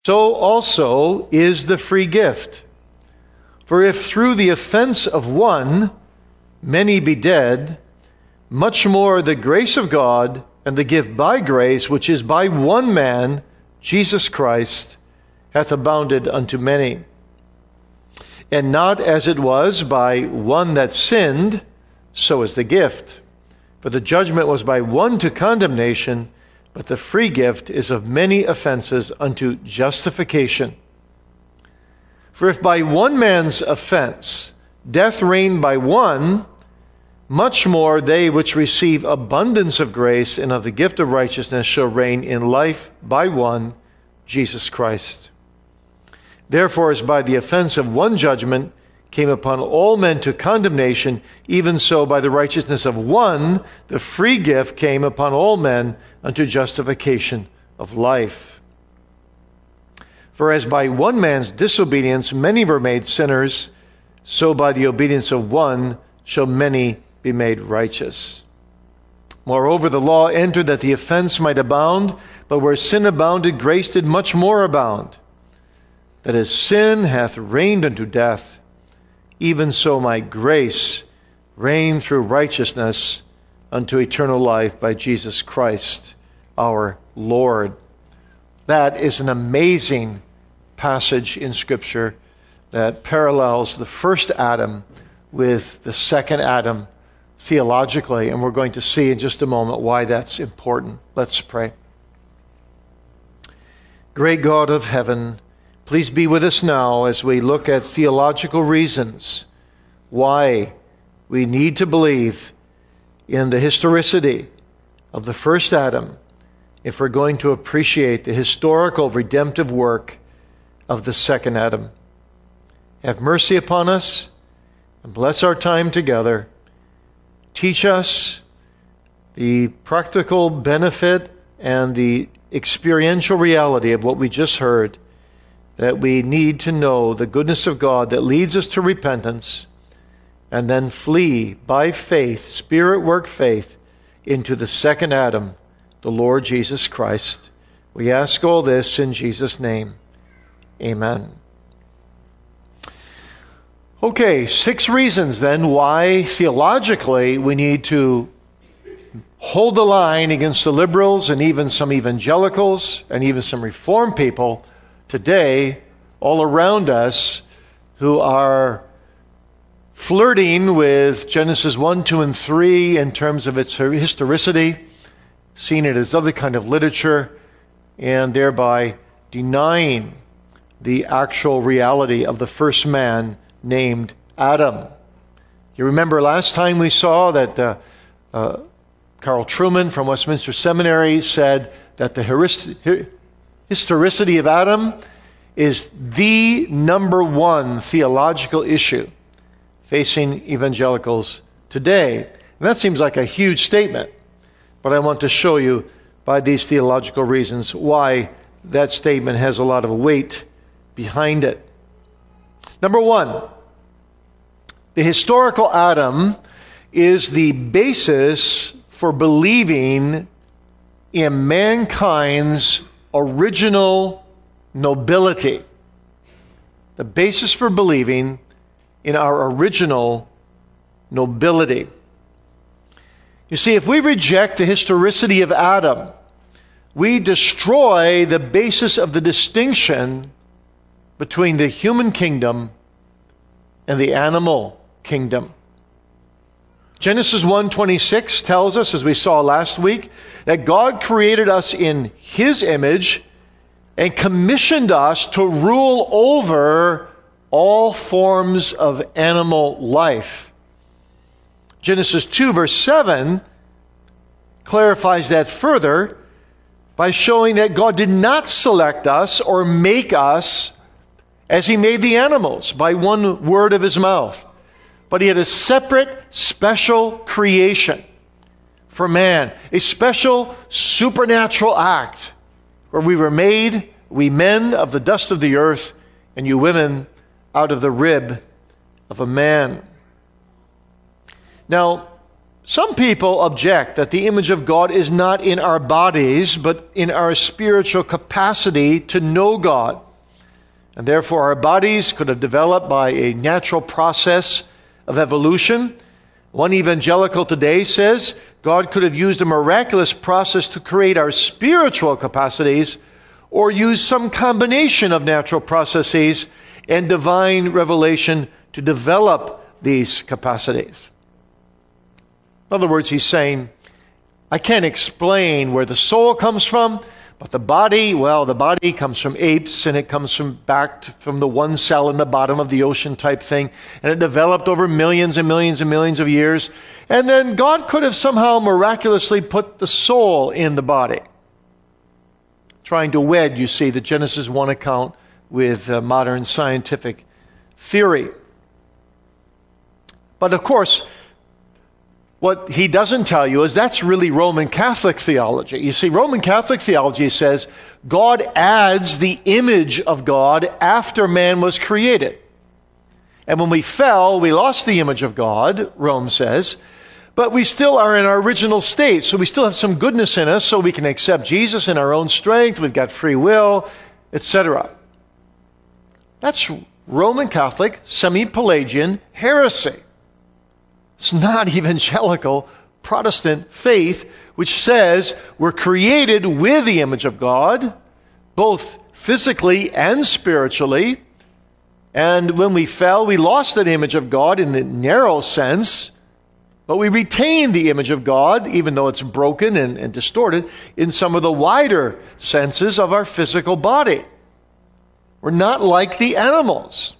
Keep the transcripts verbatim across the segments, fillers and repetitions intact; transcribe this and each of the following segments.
so also is the free gift. For if through the offense of one many be dead, much more the grace of God and the gift by grace, which is by one man, Jesus Christ, hath abounded unto many. And not as it was by one that sinned, so is the gift. For the judgment was by one to condemnation, but the free gift is of many offenses unto justification. For if by one man's offense death reigned by one, much more they which receive abundance of grace and of the gift of righteousness shall reign in life by one, Jesus Christ. Therefore, as by the offense of one judgment came upon all men to condemnation, even so by the righteousness of one, the free gift came upon all men unto justification of life. For as by one man's disobedience many were made sinners, so by the obedience of one shall many be made righteous. Moreover, the law entered that the offense might abound, but where sin abounded, grace did much more abound. That as sin hath reigned unto death, even so might grace reign through righteousness unto eternal life by Jesus Christ our Lord. That is an amazing passage in Scripture that parallels the first Adam with the second Adam theologically, and we're going to see in just a moment why that's important. Let's pray. Great God of heaven, please be with us now as we look at theological reasons why we need to believe in the historicity of the first Adam if we're going to appreciate the historical redemptive work of the second Adam. Have mercy upon us and bless our time together. Teach us the practical benefit and the experiential reality of what we just heard, that we need to know the goodness of God that leads us to repentance and then flee by faith, Spirit work faith, into the second Adam, the Lord Jesus Christ. We ask all this in Jesus' name. Amen. Okay, six reasons then why theologically we need to hold the line against the liberals and even some evangelicals and even some reformed people today all around us who are flirting with Genesis one, two, and three in terms of its historicity, seeing it as other kind of literature, and thereby denying the actual reality of the first man named Adam. You remember last time we saw that uh, uh, Carl Trueman from Westminster Seminary said that the historicity of Adam is the number one theological issue facing evangelicals today. And that seems like a huge statement, but I want to show you by these theological reasons why that statement has a lot of weight behind it. Number one, the historical Adam is the basis for believing in mankind's original nobility. The basis for believing in our original nobility. You see, if we reject the historicity of Adam, we destroy the basis of the distinction between the human kingdom and the animal kingdom. Genesis one twenty-six tells us, as we saw last week, that God created us in His image and commissioned us to rule over all forms of animal life. Genesis two verse seven clarifies that further by showing that God did not select us or make us as He made the animals by one word of His mouth, but He had a separate, special creation for man, a special supernatural act where we were made, we men, of the dust of the earth, and you women out of the rib of a man. Now, Some people object that the image of God is not in our bodies, but in our spiritual capacity to know God. And therefore our bodies could have developed by a natural process of evolution. One evangelical today says God could have used a miraculous process to create our spiritual capacities, or use some combination of natural processes and divine revelation to develop these capacities. In other words, he's saying, I can't explain where the soul comes from, but the body, well, the body comes from apes, and it comes from back to, from the one cell in the bottom of the ocean type thing, and it developed over millions and millions and millions of years. And then God could have somehow miraculously put the soul in the body. Trying to wed, you see, the Genesis one account with uh, modern scientific theory. But of course, what he doesn't tell you is that's really Roman Catholic theology. You see, Roman Catholic theology says God adds the image of God after man was created. And when we fell, we lost the image of God, Rome says, but we still are in our original state. So we still have some goodness in us, so we can accept Jesus in our own strength. We've got free will, et cetera. That's Roman Catholic, semi-Pelagian heresy. It's not evangelical Protestant faith, which says we're created with the image of God, both physically and spiritually. And when we fell, we lost that image of God in the narrow sense, but we retain the image of God, even though it's broken and, and distorted, in some of the wider senses of our physical body. We're not like the animals.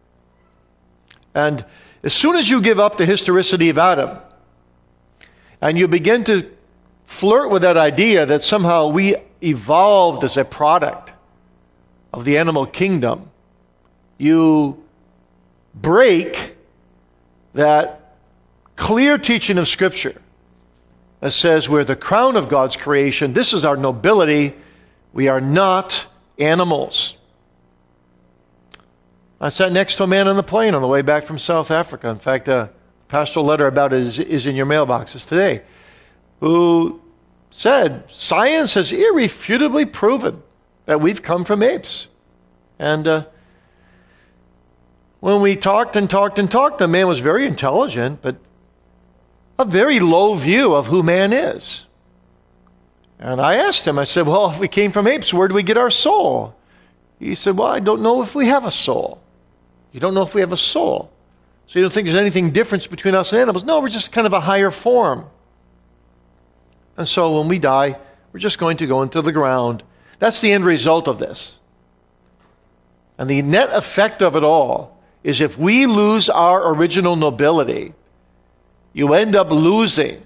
And as soon as you give up the historicity of Adam, and you begin to flirt with that idea that somehow we evolved as a product of the animal kingdom, you break that clear teaching of Scripture that says we're the crown of God's creation. This is our nobility. We are not animals. I sat next to a man on the plane on the way back from South Africa. In fact, a pastoral letter about it is, is in your mailboxes today, who said science has irrefutably proven that we've come from apes. And uh, when we talked and talked and talked, the man was very intelligent, but a very low view of who man is. And I asked him, I said, well, if we came from apes, where do we get our soul? He said, well, I don't know if we have a soul. You don't know if we have a soul. So you don't think there's anything different between us and animals? No, we're just kind of a higher form. And so when we die, we're just going to go into the ground. That's the end result of this. And the net effect of it all is if we lose our original nobility, you end up losing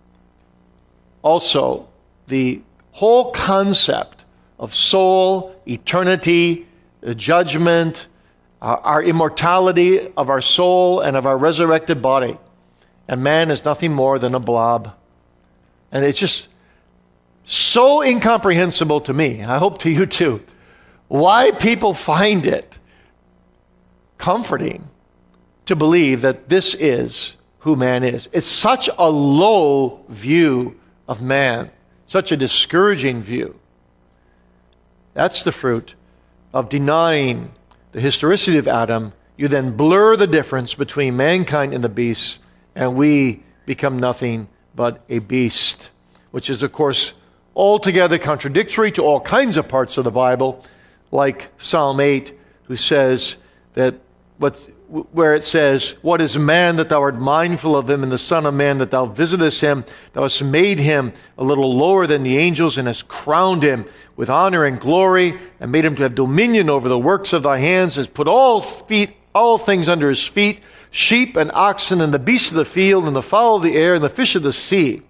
also the whole concept of soul, eternity, judgment, uh, our immortality of our soul and of our resurrected body. And man is nothing more than a blob. And it's just so incomprehensible to me, I hope to you too, why people find it comforting to believe that this is who man is. It's such a low view of man, such a discouraging view. That's the fruit of denying the historicity of Adam. You then blur the difference between mankind and the beasts, and we become nothing but a beast, which is, of course, altogether contradictory to all kinds of parts of the Bible, like Psalm eight, who says that what's where it says, what is man that thou art mindful of him, and the son of man that thou visitest him? Thou hast made him a little lower than the angels, and hast crowned him with honor and glory, and made him to have dominion over the works of thy hands, hast put all feet, all things under his feet, sheep and oxen, and the beasts of the field, and the fowl of the air, and the fish of the sea.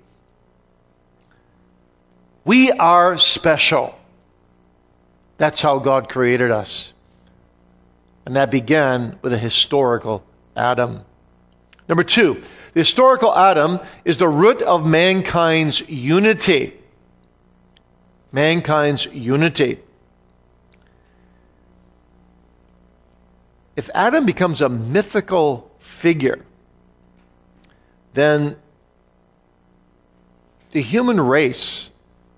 We are special. That's how God created us. And that began with a historical Adam. Number two, the historical Adam is the root of mankind's unity. Mankind's unity. If Adam becomes a mythical figure, then the human race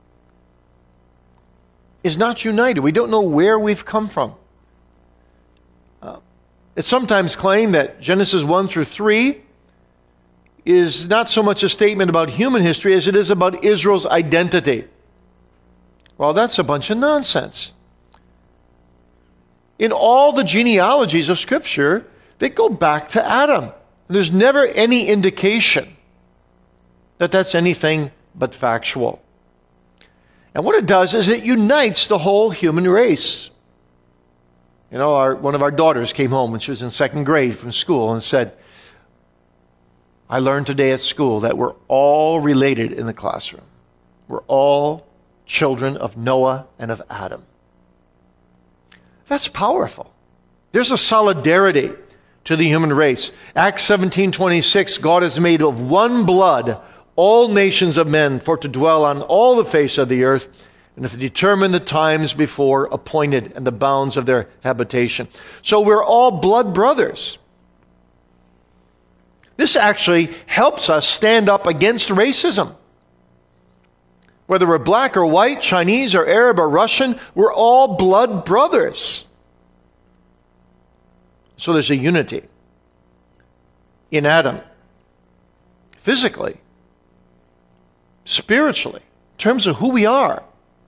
is not united. We don't know where we've come from. Uh, it's sometimes claimed that Genesis one through three is not so much a statement about human history as it is about Israel's identity. Well, that's a bunch of nonsense. In all the genealogies of Scripture, they go back to Adam. There's never any indication that that's anything but factual. And what it does is it unites the whole human race. You know, our, one of our daughters came home when she was in second grade from school and said, I learned today at school that we're all related in the classroom. We're all children of Noah and of Adam. That's powerful. There's a solidarity to the human race. Acts seventeen twenty-six, God has made of one blood all nations of men for to dwell on all the face of the earth, and to determine the times before appointed and the bounds of their habitation. So we're all blood brothers. This actually helps us stand up against racism. Whether we're black or white, Chinese or Arab or Russian, we're all blood brothers. So there's a unity in Adam, physically, spiritually, in terms of who we are.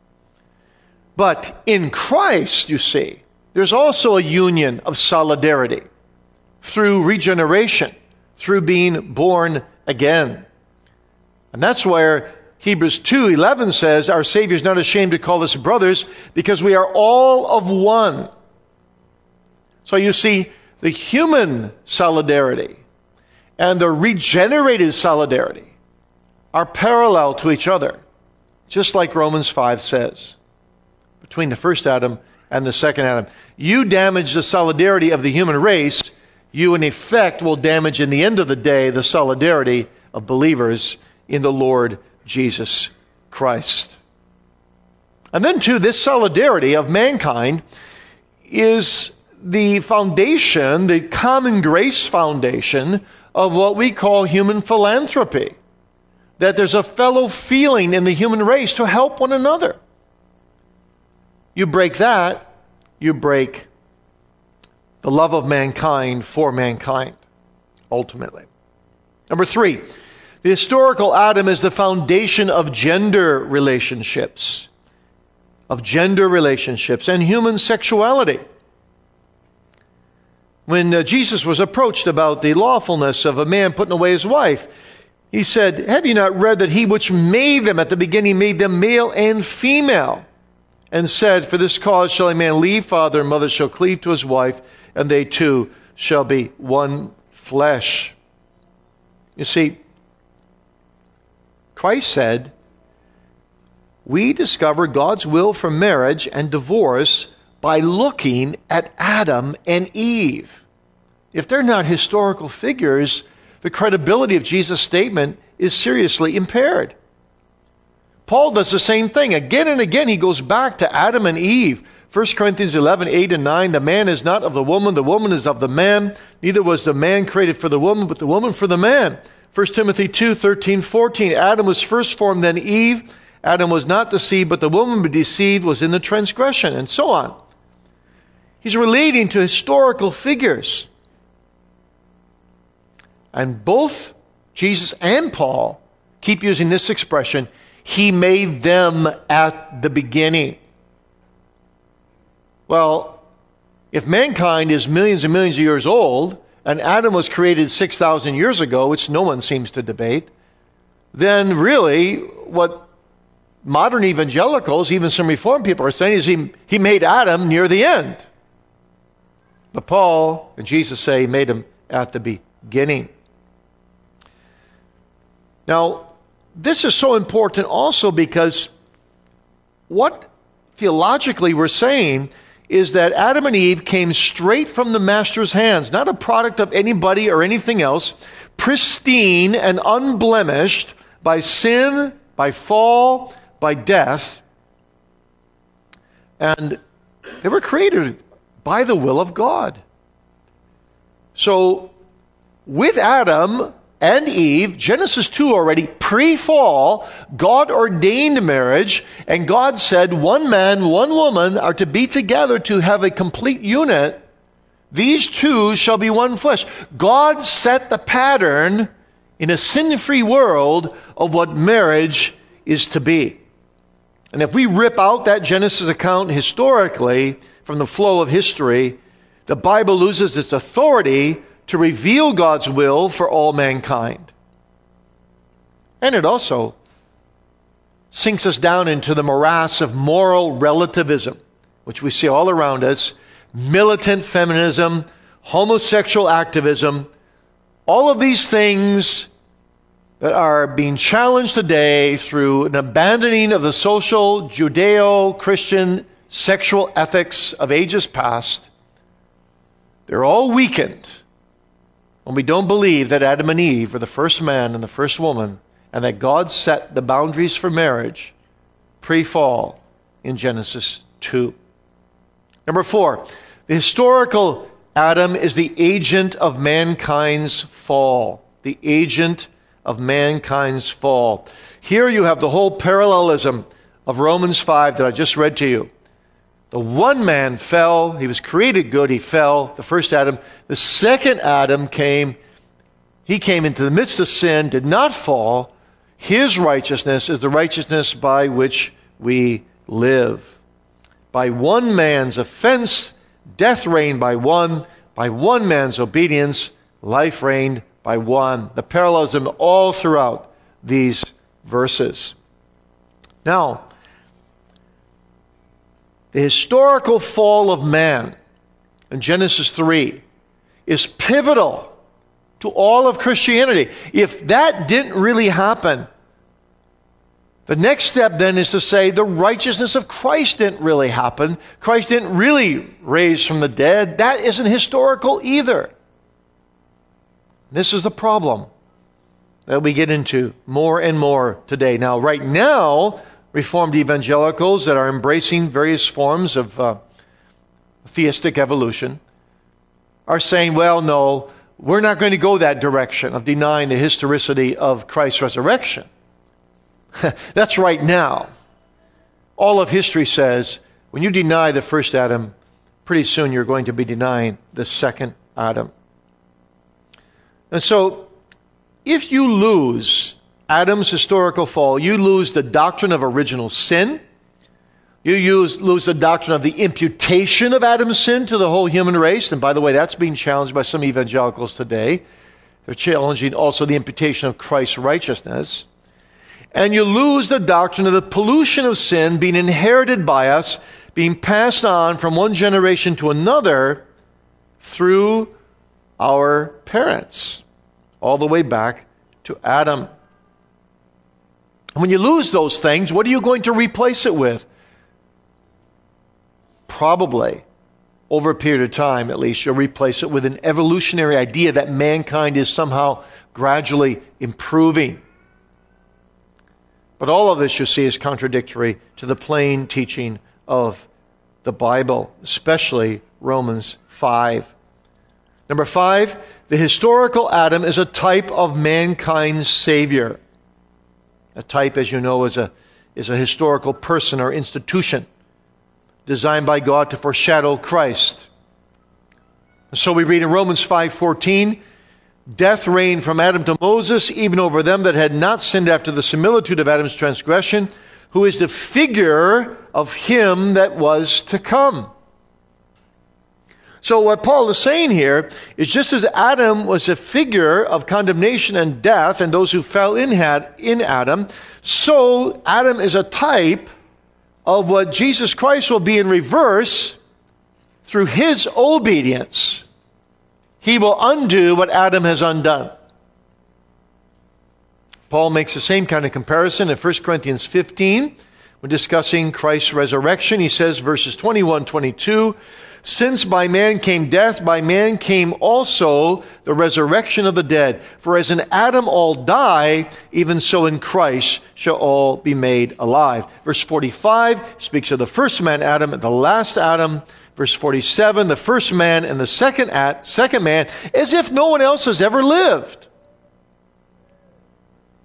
But in Christ, you see, there's also a union of solidarity through regeneration, through being born again. And that's where Hebrews two eleven says, our Savior is not ashamed to call us brothers because we are all of one. So you see, the human solidarity and the regenerated solidarity are parallel to each other, just like Romans five says, between the first Adam and the second Adam. You damage the solidarity of the human race, you in effect will damage in the end of the day the solidarity of believers in the Lord Jesus Christ. And then too, this solidarity of mankind is the foundation, the common grace foundation of what we call human philanthropy. That there's a fellow feeling in the human race to help one another. You break that, you break the love of mankind for mankind, ultimately. Number three, the historical Adam is the foundation of gender relationships, of gender relationships and human sexuality. When uh, Jesus was approached about the lawfulness of a man putting away his wife, he said, have you not read that he which made them at the beginning made them male and female? And said, for this cause shall a man leave father and mother, shall cleave to his wife, and they two shall be one flesh. You see, Christ said, we discover God's will for marriage and divorce by looking at Adam and Eve. If they're not historical figures, the credibility of Jesus' statement is seriously impaired. Paul does the same thing. Again and again, he goes back to Adam and Eve. First Corinthians eleven, eight and nine, the man is not of the woman, the woman is of the man. Neither was the man created for the woman, but the woman for the man. First Timothy two, thirteen, fourteen, Adam was first formed, then Eve. Adam was not deceived, but the woman deceived was in the transgression, and so on. He's relating to historical figures. And both Jesus and Paul keep using this expression, he made them at the beginning. Well, if mankind is millions and millions of years old, and Adam was created six thousand years ago, which no one seems to debate, then really what modern evangelicals, even some Reformed people, are saying is he, he made Adam near the end. But Paul and Jesus say he made him at the beginning. Now, this is so important also because what theologically we're saying is that Adam and Eve came straight from the Master's hands, not a product of anybody or anything else, pristine and unblemished by sin, by fall, by death. And they were created by the will of God. So, with Adam and Eve, Genesis two already, pre-fall, God ordained marriage, and God said one man, one woman are to be together to have a complete unit. These two shall be one flesh. God set the pattern in a sin-free world of what marriage is to be. And if we rip out that Genesis account historically from the flow of history, the Bible loses its authority to reveal God's will for all mankind. And it also sinks us down into the morass of moral relativism, which we see all around us, militant feminism, homosexual activism, all of these things that are being challenged today through an abandoning of the social Judeo-Christian sexual ethics of ages past. They're all weakened when we don't believe that Adam and Eve were the first man and the first woman, and that God set the boundaries for marriage pre-fall in Genesis two. Number four, the historical Adam is the agent of mankind's fall. The agent of mankind's fall. Here you have the whole parallelism of Romans five that I just read to you. The one man fell. He was created good. He fell. The first Adam. The second Adam came. He came into the midst of sin, did not fall. His righteousness is the righteousness by which we live. By one man's offense, death reigned by one. By one man's obedience, life reigned by one. The parallelism all throughout these verses. Now, the historical fall of man in Genesis three is pivotal to all of Christianity. If that didn't really happen, the next step then is to say the righteousness of Christ didn't really happen. Christ didn't really raise from the dead. That isn't historical either. This is the problem that we get into more and more today. Now, right now, Reformed evangelicals that are embracing various forms of uh, theistic evolution are saying, well, no, we're not going to go that direction of denying the historicity of Christ's resurrection. That's right now. All of history says when you deny the first Adam, pretty soon you're going to be denying the second Adam. And so, if you lose Adam's historical fall, you lose the doctrine of original sin. You use, lose the doctrine of the imputation of Adam's sin to the whole human race. And by the way, that's being challenged by some evangelicals today. They're challenging also the imputation of Christ's righteousness. And you lose the doctrine of the pollution of sin being inherited by us, being passed on from one generation to another through our parents, all the way back to Adam. When you lose those things, what are you going to replace it with? Probably, over a period of time at least, you'll replace it with an evolutionary idea that mankind is somehow gradually improving. But all of this, you see, is contradictory to the plain teaching of the Bible, especially Romans five. Number five, the historical Adam is a type of mankind's Savior. A type, as you know, is a, is a historical person or institution designed by God to foreshadow Christ. And so we read in Romans five fourteen, death reigned from Adam to Moses, even over them that had not sinned after the similitude of Adam's transgression, who is the figure of him that was to come. So what Paul is saying here is just as Adam was a figure of condemnation and death and those who fell in, had, in Adam, so Adam is a type of what Jesus Christ will be in reverse through his obedience. He will undo what Adam has undone. Paul makes the same kind of comparison in First Corinthians fifteen when discussing Christ's resurrection. He says, verses twenty-one, twenty-two, since by man came death, by man came also the resurrection of the dead. For as in Adam all die, even so in Christ shall all be made alive. Verse forty-five speaks of the first man, Adam, and the last Adam. Verse forty-seven, the first man and the second, at, second man, as if no one else has ever lived.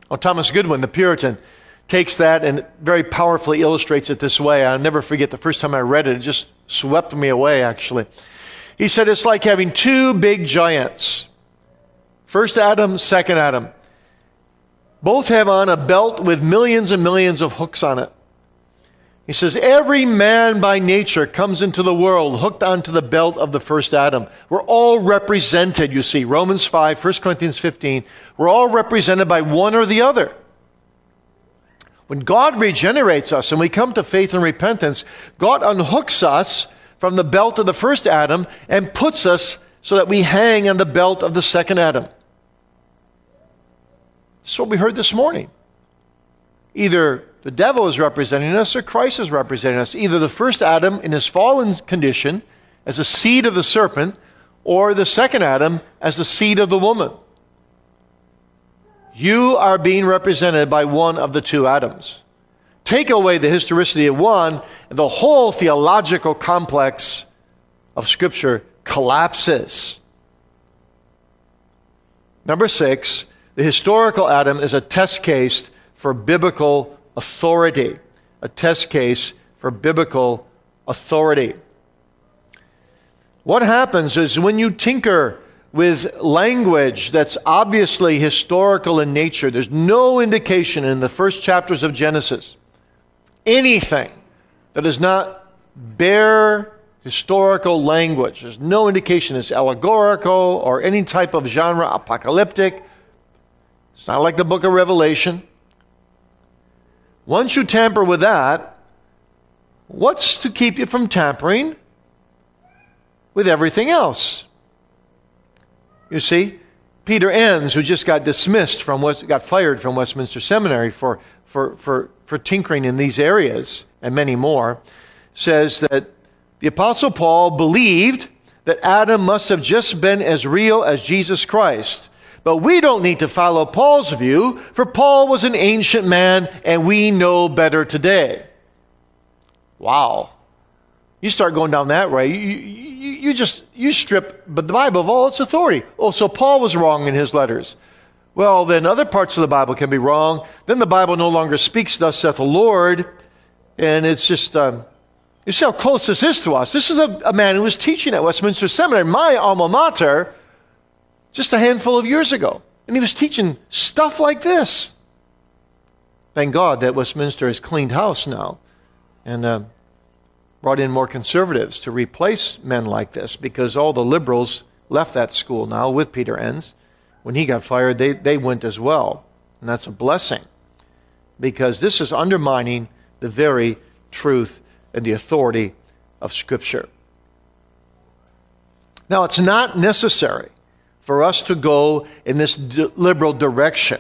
Oh, Thomas Goodwin, the Puritan, takes that and very powerfully illustrates it this way. I'll never forget the first time I read it. It just swept me away, actually. He said it's like having two big giants. First Adam, second Adam. Both have on a belt with millions and millions of hooks on it. He says, every man by nature comes into the world hooked onto the belt of the first Adam. We're all represented, you see. Romans five, First Corinthians fifteen. We're all represented by one or the other. When God regenerates us and we come to faith and repentance, God unhooks us from the belt of the first Adam and puts us so that we hang on the belt of the second Adam. That's what we heard this morning. Either the devil is representing us or Christ is representing us. Either the first Adam in his fallen condition as a seed of the serpent, or the second Adam as the seed of the woman. You are being represented by one of the two Adams. Take away the historicity of one, and the whole theological complex of Scripture collapses. Number six, the historical Adam is a test case for biblical authority. A test case for biblical authority. What happens is when you tinker with language that's obviously historical in nature, there's no indication in the first chapters of Genesis, anything that is not bare historical language. There's no indication it's allegorical or any type of genre, apocalyptic. It's not like the book of Revelation. Once you tamper with that, what's to keep you from tampering with everything else? You see, Peter Enns, who just got dismissed from West, got fired from Westminster Seminary for, for, for, for tinkering in these areas and many more, says that the Apostle Paul believed that Adam must have just been as real as Jesus Christ. But we don't need to follow Paul's view, for Paul was an ancient man and we know better today. Wow. You start going down that way, you, you, you just, you strip the Bible of all its authority. Oh, so Paul was wrong in his letters. Well, then other parts of the Bible can be wrong. Then the Bible no longer speaks, thus saith the Lord. And it's just, um, you see how close this is to us. This is a, a man who was teaching at Westminster Seminary, my alma mater, just a handful of years ago. And he was teaching stuff like this. Thank God that Westminster has cleaned house now and uh, brought in more conservatives to replace men like this, because all the liberals left that school now with Peter Enns. When he got fired, they, they went as well. And that's a blessing, because this is undermining the very truth and the authority of Scripture. Now, it's not necessary for us to go in this liberal direction.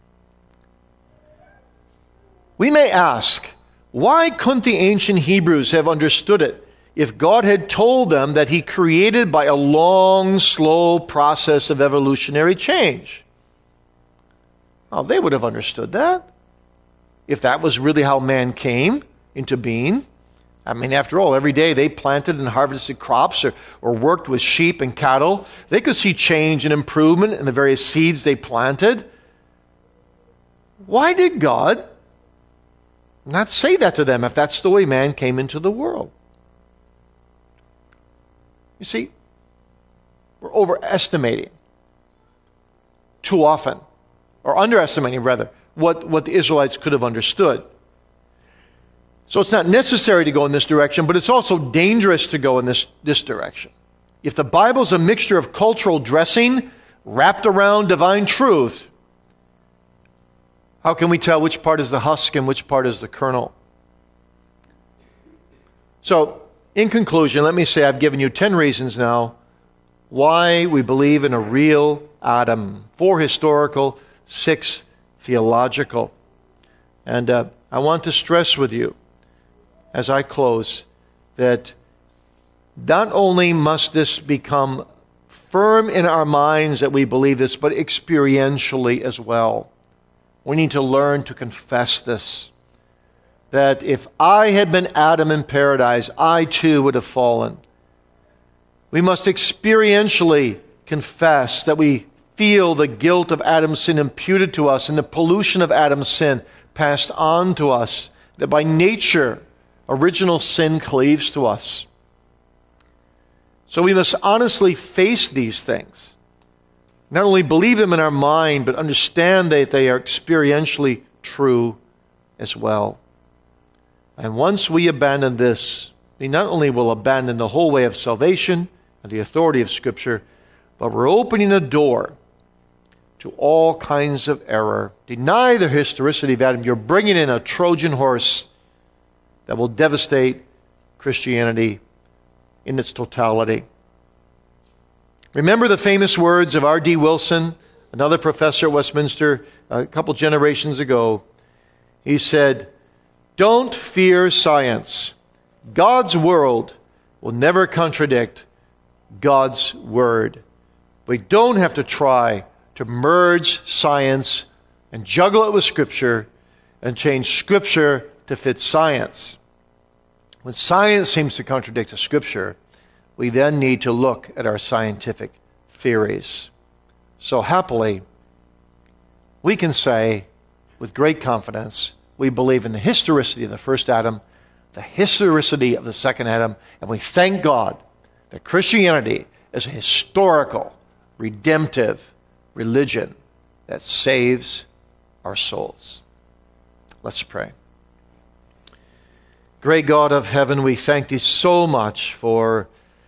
We may ask, why couldn't the ancient Hebrews have understood it if God had told them that He created by a long, slow process of evolutionary change? Well, they would have understood that if that was really how man came into being. I mean, after all, every day they planted and harvested crops or, or worked with sheep and cattle. They could see change and improvement in the various seeds they planted. Why did God not say that to them if that's the way man came into the world? You see, we're overestimating too often, or underestimating rather, what, what the Israelites could have understood. So it's not necessary to go in this direction, but it's also dangerous to go in this, this direction. If the Bible's a mixture of cultural dressing wrapped around divine truth, how can we tell which part is the husk and which part is the kernel? So, in conclusion, let me say I've given you ten reasons now why we believe in a real Adam. Four historical, six theological. And uh, I want to stress with you, as I close, that not only must this become firm in our minds that we believe this, but experientially as well. We need to learn to confess this. That if I had been Adam in paradise, I too would have fallen. We must experientially confess that we feel the guilt of Adam's sin imputed to us and the pollution of Adam's sin passed on to us, that by nature, original sin cleaves to us. So we must honestly face these things. Not only believe them in our mind, but understand that they are experientially true as well. And once we abandon this, we not only will abandon the whole way of salvation and the authority of Scripture, but we're opening a door to all kinds of error. Deny the historicity of Adam. You're bringing in a Trojan horse that will devastate Christianity in its totality. Remember the famous words of R D Wilson, another professor at Westminster a couple generations ago. He said, "Don't fear science. God's world will never contradict God's word." We don't have to try to merge science and juggle it with Scripture and change Scripture to fit science. When science seems to contradict the Scripture, we then need to look at our scientific theories. So happily, we can say with great confidence, we believe in the historicity of the first Adam, the historicity of the second Adam, and we thank God that Christianity is a historical, redemptive religion that saves our souls. Let's pray. Great God of heaven, we thank Thee so much for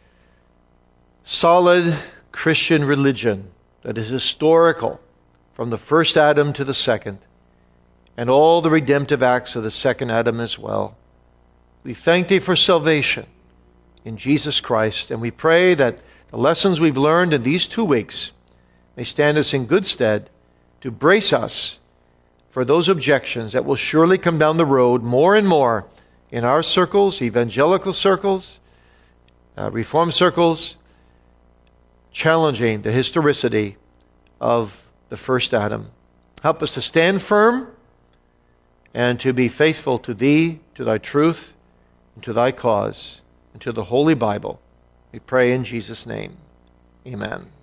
solid Christian religion that is historical from the first Adam to the second, and all the redemptive acts of the second Adam as well. We thank Thee for salvation in Jesus Christ, and we pray that the lessons we've learned in these two weeks may stand us in good stead to brace us for those objections that will surely come down the road more and more in our circles, evangelical circles, uh, reform circles, challenging the historicity of the first Adam. Help us to stand firm and to be faithful to Thee, to Thy truth, and to Thy cause, and to the Holy Bible. We pray in Jesus' name. Amen.